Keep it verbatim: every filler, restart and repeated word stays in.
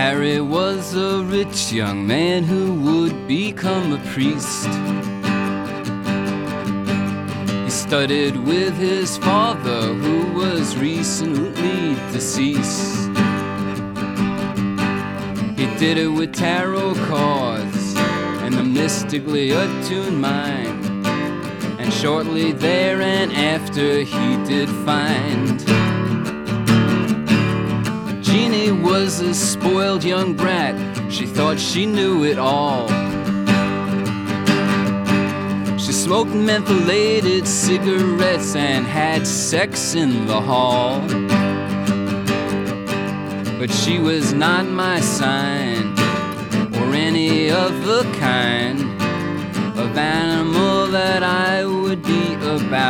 Harry was a rich young man who would become a priest. He studied with his father, who was recently deceased. He did it with tarot cards and a mystically attuned mind. And shortly there and after he did find Jeannie was a spoiled young brat. She thought she knew it all. She smoked mentholated cigarettes and had sex in the hall. But she was not my sign, or any other kind of animal that I would be about.